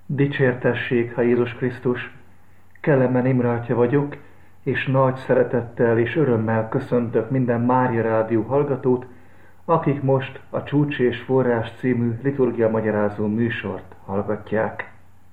Dicsértessék, ha Jézus Krisztus! Kelemen Imre atya vagyok, és nagy szeretettel és örömmel köszöntök minden Mária Rádió hallgatót, akik most a Csúcs és Forrás című liturgia magyarázó műsort hallgatják.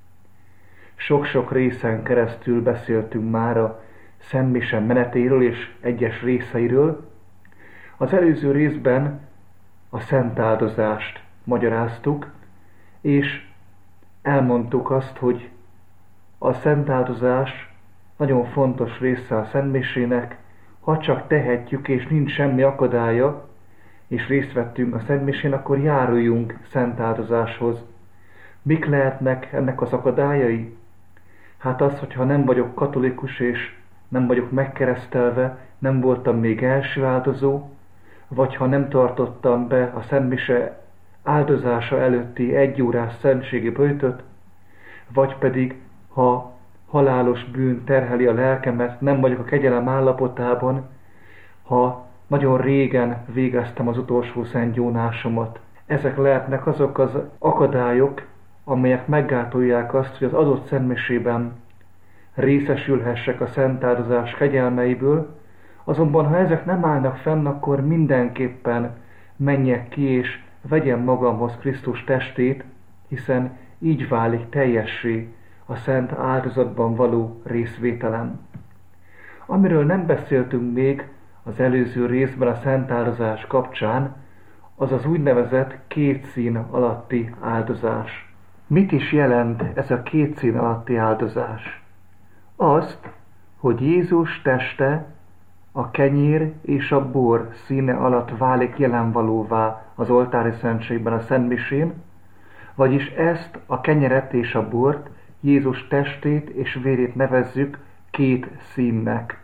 Sok-sok részen keresztül beszéltünk már a Szentmise menetéről és egyes részeiről. Az előző részben a szentáldozást magyaráztuk, és elmondtuk azt, hogy a szentáldozás nagyon fontos része a szentmisének, ha csak tehetjük és nincs semmi akadálya, és részt vettünk a szentmisén, akkor járuljunk szentáldozáshoz. Mik lehetnek ennek az akadályai? Hát az, hogyha nem vagyok katolikus és nem vagyok megkeresztelve, nem voltam még első áldozó, vagy ha nem tartottam be a szentmise áldozása előtti 1 órás szentségi böjtöt, vagy pedig, ha halálos bűn terheli a lelkemet, nem vagyok a kegyelem állapotában, ha nagyon régen végeztem az utolsó szentgyónásomat. Ezek lehetnek azok az akadályok, amelyek meggátolják azt, hogy az adott szentmisében részesülhessek a szentáldozás kegyelmeiből, azonban ha ezek nem állnak fenn, akkor mindenképpen menjek ki és vegyem magamhoz Krisztus testét, hiszen így válik teljessé a szent áldozatban való részvételem. Amiről nem beszéltünk még az előző részben a szentáldozás kapcsán, az az úgynevezett 2 szín alatti áldozás. Mit is jelent ez a 2 szín alatti áldozás? Azt, hogy Jézus teste a kenyér és a bor színe alatt válik jelenvalóvá az oltári szentségben a szentmisén, vagyis ezt a kenyeret és a bort, Jézus testét és vérét nevezzük 2 színnek.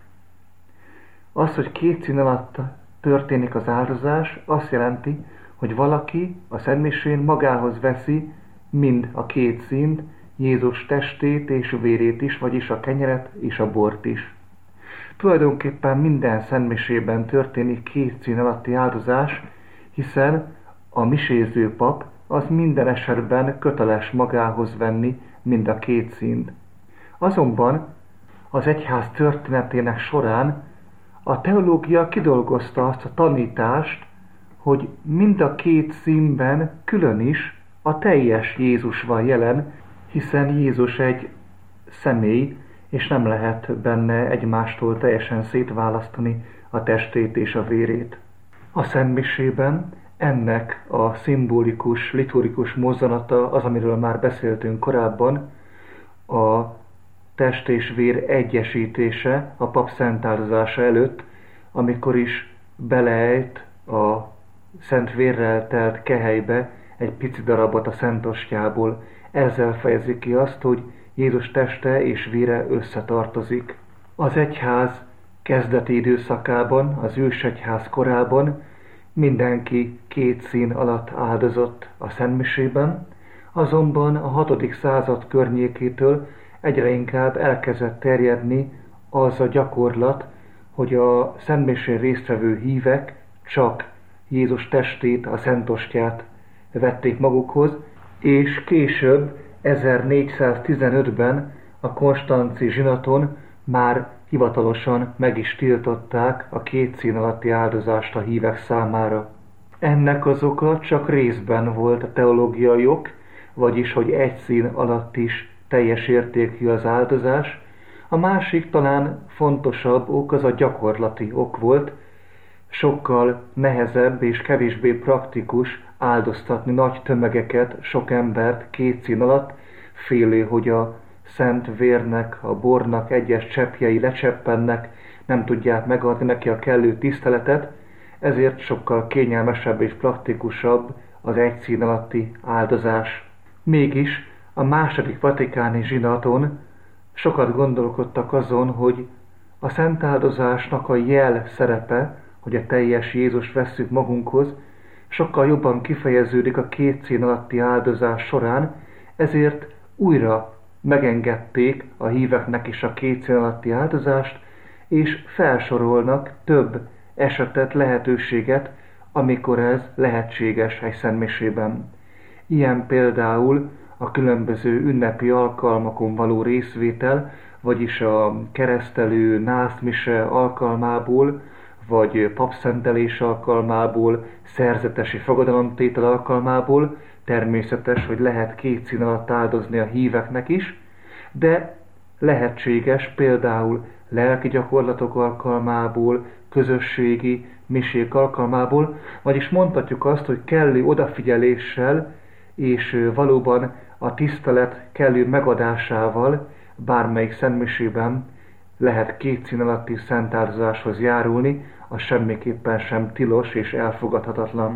Az, hogy 2 szín alatt történik az áldozás, azt jelenti, hogy valaki a szentmisén magához veszi mind a 2 színt, Jézus testét és vérét is, vagyis a kenyeret és a bort is. Tulajdonképpen minden szentmisében történik 2 szín alatti áldozás, hiszen a miséző pap az minden esetben köteles magához venni mind a 2 színt. Azonban az egyház történetének során a teológia kidolgozta azt a tanítást, hogy mind a 2 színben külön is a teljes Jézus van jelen, hiszen Jézus egy személy, és nem lehet benne egymástól teljesen szétválasztani a testét és a vérét. A szentmisében ennek a szimbolikus, liturgikus mozzanata az, amiről már beszéltünk korábban, a test és vér egyesítése a pap szentáldozása előtt, amikor is beleejt a szent vérrel telt kehelybe egy pici darabot a szent ostyából. Ezzel fejezi ki azt, hogy Jézus teste és vére összetartozik. Az egyház kezdeti időszakában, az ősegyház korában mindenki 2 szín alatt áldozott a szentmisében, azonban a 6. század környékétől egyre inkább elkezdett terjedni az a gyakorlat, hogy a szentmisén résztvevő hívek csak Jézus testét, a szentostyát vették magukhoz, és később 1415-ben a konstanzi zsinaton már hivatalosan meg is tiltották a 2 szín alatti áldozást a hívek számára. Ennek az oka csak részben volt a teológiai ok, vagyis hogy 1 szín alatt is teljes értékű az áldozás. A másik, talán fontosabb ok az a gyakorlati ok volt, sokkal nehezebb és kevésbé praktikus áldoztatni nagy tömegeket, sok embert 2 szín alatt, félő, hogy a szent vérnek, a bornak egyes cseppjei lecseppennek, nem tudják megadni neki a kellő tiszteletet, ezért sokkal kényelmesebb és praktikusabb az 1 szín alatti áldozás. Mégis a II. Vatikáni zsinaton sokat gondolkodtak azon, hogy a szentáldozásnak a jel szerepe, hogy a teljes Jézus vesszük magunkhoz, sokkal jobban kifejeződik a 2 szín alatti áldozás során, ezért újra megengedték a híveknek is a 2 szín alatti áldozást, és felsorolnak több esetet, lehetőséget, amikor ez lehetséges egy szentmisében. Ilyen például a különböző ünnepi alkalmakon való részvétel, vagyis a keresztelő nászmise alkalmából, vagy papszentelés alkalmából, szerzetesi fogadalomtétel alkalmából, természetes, hogy lehet 2 szín alatt áldozni a híveknek is, de lehetséges például lelki gyakorlatok alkalmából, közösségi misék alkalmából, vagyis mondhatjuk azt, hogy kellő odafigyeléssel és valóban a tisztelet kellő megadásával bármelyik szentmisében lehet 2 szín alatti szentáldozáshoz járulni, az semmiképpen sem tilos és elfogadhatatlan.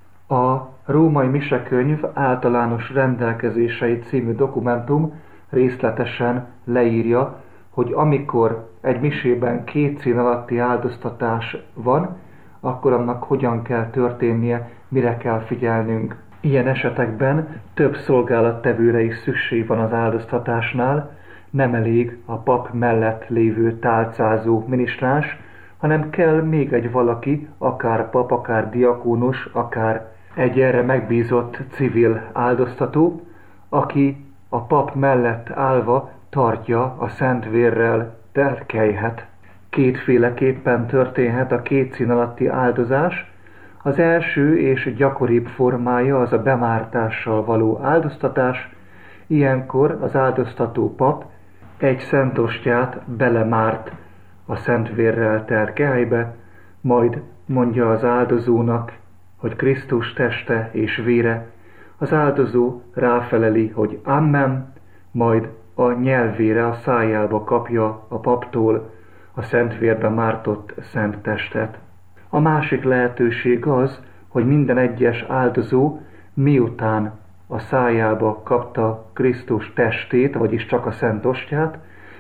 A Római Misekönyv általános rendelkezései című dokumentum részletesen leírja, hogy amikor egy misében 2 szín alatti áldoztatás van, akkor annak hogyan kell történnie, mire kell figyelnünk. Ilyen esetekben több szolgálattevőre is szükség van az áldoztatásnál, nem elég a pap mellett lévő tálcázó minisztráns, hanem kell még egy valaki, akár pap, akár diakónus, akár egy erre megbízott civil áldoztató, aki a pap mellett állva tartja a szent vérrel telt kelyhet. 2 féleképpen történhet a 2 szín alatti áldozás. Az első és gyakoribb formája az a bemártással való áldoztatás. Ilyenkor az áldoztató pap egy szentostyát belemárt a szent vérrel telt kelybe, majd mondja az áldozónak, hogy Krisztus teste és vére, az áldozó ráfeleli, hogy Amen, majd a nyelvére, a szájába kapja a paptól a szent vérbe mártott szent testet. A másik lehetőség az, hogy minden egyes áldozó miután a szájába kapta Krisztus testét, vagyis csak a szent ostját,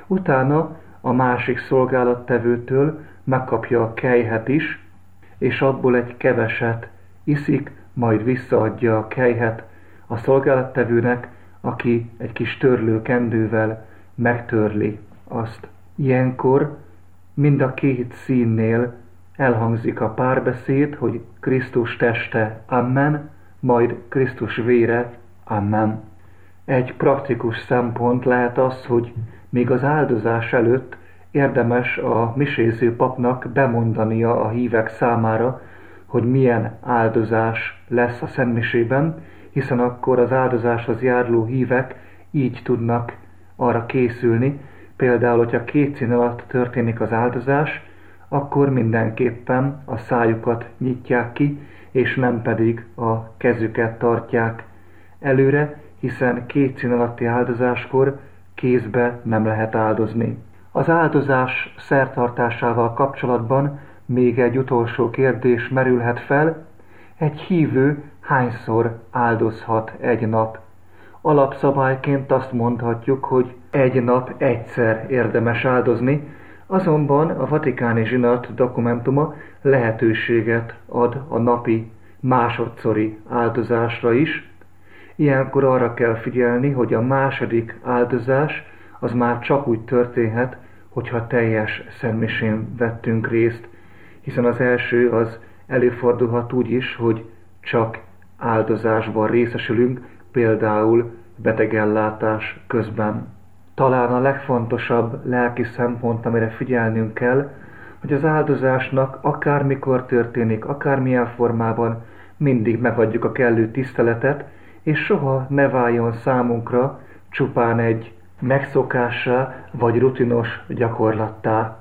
utána a másik szolgálattevőtől megkapja a kelyhet is, és abból egy keveset iszik, majd visszaadja a kelyhet a szolgálattevőnek, aki egy kis törlőkendővel megtörli azt. Ilyenkor mind a 2 színnél elhangzik a párbeszéd, hogy Krisztus teste, Amen, majd Krisztus vére, Amen. Egy praktikus szempont lehet az, hogy még az áldozás előtt érdemes a miséző papnak bemondania a hívek számára, hogy milyen áldozás lesz a szentmisében, hiszen akkor az áldozáshoz járuló hívek így tudnak arra készülni. Például, hogyha 2 szín alatt történik az áldozás, akkor mindenképpen a szájukat nyitják ki, és nem pedig a kezüket tartják előre, hiszen 2 szín alatti áldozáskor kézbe nem lehet áldozni. Az áldozás szertartásával kapcsolatban még egy utolsó kérdés merülhet fel. Egy hívő hányszor áldozhat egy nap? Alapszabályként azt mondhatjuk, hogy egy nap egyszer érdemes áldozni, azonban a Vatikáni Zsinat dokumentuma lehetőséget ad a napi másodszori áldozásra is. Ilyenkor arra kell figyelni, hogy a második áldozás az már csak úgy történhet, hogyha teljes szentmisén vettünk részt, hiszen az első az előfordulhat úgy is, hogy csak áldozásban részesülünk, például betegellátás közben. Talán a legfontosabb lelki szempont, amire figyelnünk kell, hogy az áldozásnak akármikor történik, akármilyen formában mindig megadjuk a kellő tiszteletet, és soha ne váljon számunkra csupán egy megszokássá vagy rutinos gyakorlattá.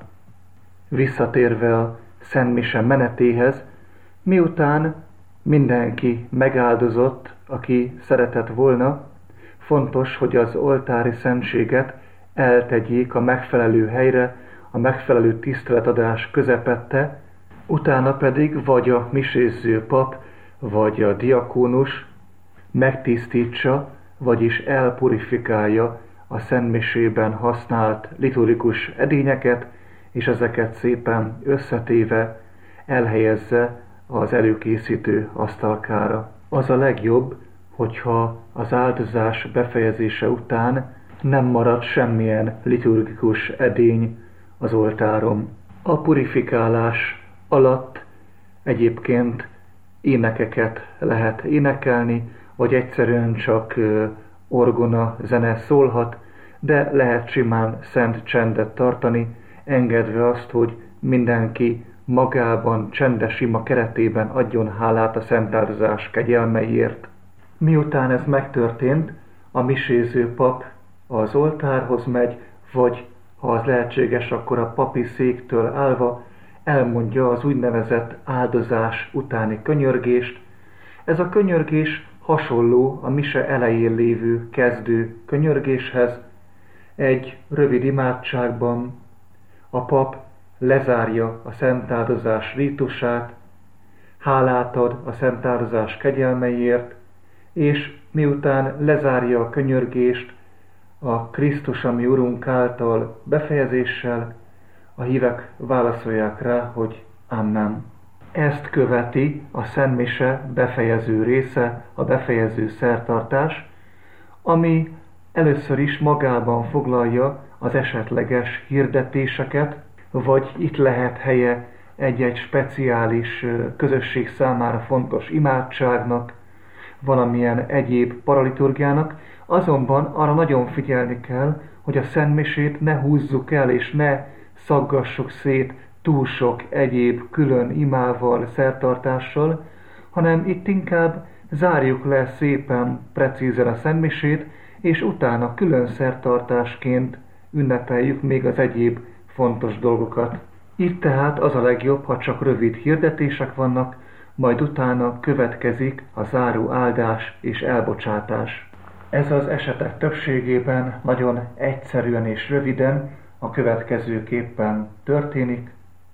Visszatérve a szentmise menetéhez, miután mindenki megáldozott, aki szeretett volna, fontos, hogy az oltári szentséget eltegyék a megfelelő helyre, a megfelelő tiszteletadás közepette, utána pedig vagy a misézző pap, vagy a diakónus megtisztítsa, vagyis elpurifikálja a szentmisében használt liturgikus edényeket, és ezeket szépen összetéve elhelyezze az előkészítő asztalkára. Az a legjobb, hogyha az áldozás befejezése után nem marad semmilyen liturgikus edény az oltáron. A purifikálás alatt egyébként énekeket lehet énekelni, vagy egyszerűen csak orgona zene szólhat, de lehet simán szent csendet tartani, engedve azt, hogy mindenki magában, csendes ima keretében adjon hálát a szentáldozás kegyelmeiért. Miután ez megtörtént, a miséző pap az oltárhoz megy, vagy ha az lehetséges, akkor a papi széktől állva elmondja az úgynevezett áldozás utáni könyörgést. Ez a könyörgés hasonló a mise elején lévő kezdő könyörgéshez. Egy rövid imádságban a pap lezárja a szentáldozás rítusát, hálát ad a szentáldozás kegyelmeiért, és miután lezárja a könyörgést a Krisztus, ami Urunk által befejezéssel, a hívek válaszolják rá, hogy Amen. Ezt követi a szentmise befejező része, a befejező szertartás, ami először is magában foglalja az esetleges hirdetéseket, vagy itt lehet helye egy-egy speciális közösség számára fontos imádságnak, valamilyen egyéb paraliturgiának, azonban arra nagyon figyelni kell, hogy a szentmisét ne húzzuk el és ne szaggassuk szét túl sok egyéb külön imával, szertartással, hanem itt inkább zárjuk le szépen, precízen a szentmisét, és utána külön szertartásként ünnepeljük még az egyéb fontos dolgokat. Itt tehát az a legjobb, ha csak rövid hirdetések vannak, majd utána következik a záró áldás és elbocsátás. Ez az esetek többségében nagyon egyszerűen és röviden a következőképpen történik.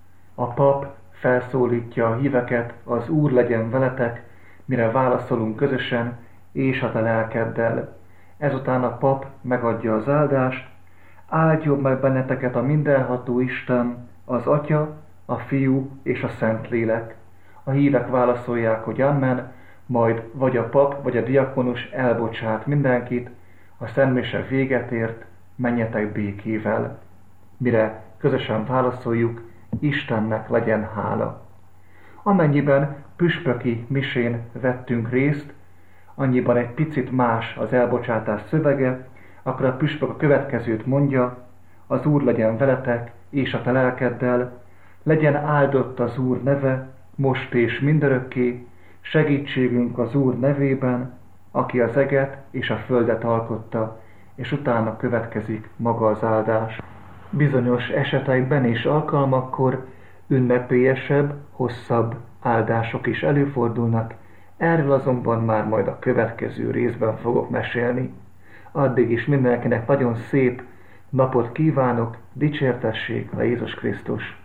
A pap felszólítja a híveket, az Úr legyen veletek, mire válaszolunk közösen, és a te lelkeddel. Ezután a pap megadja az áldást, áldjon meg benneteket a mindenható Isten, az Atya, a Fiú és a Szentlélek. A hívek válaszolják, hogy Amen, majd vagy a pap, vagy a diakonus elbocsát mindenkit, a szentmise véget ért, menjetek békével. Mire közösen válaszoljuk, Istennek legyen hála. Amennyiben püspöki misén vettünk részt, annyiban egy picit más az elbocsátás szövege, akkor a püspök a következőt mondja: az Úr legyen veletek, és a te lelkeddel, legyen áldott az Úr neve, most és mindörökké, segítségünk az Úr nevében, aki az eget és a földet alkotta, és utána következik maga az áldás. Bizonyos esetekben és alkalmakkor ünnepélyesebb, hosszabb áldások is előfordulnak, erről azonban már majd a következő részben fogok mesélni. Addig is mindenkinek nagyon szép napot kívánok, dicsértessék a Jézus Krisztus!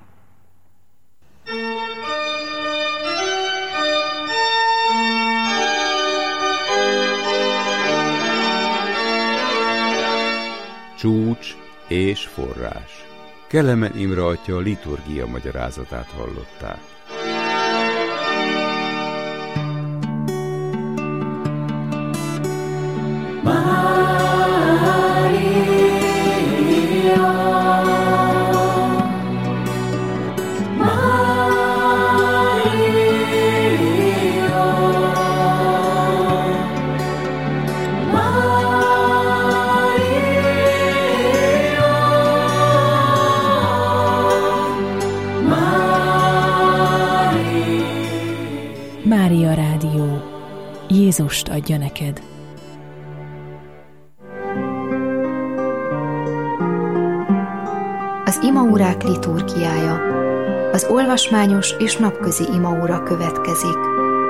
Csúcs és forrás. Kelemen Imre atya liturgia magyarázatát hallották. Mária Rádió. Jézust adja neked. Az imaórák liturgiája. Az olvasmányos és napközi imaóra következik.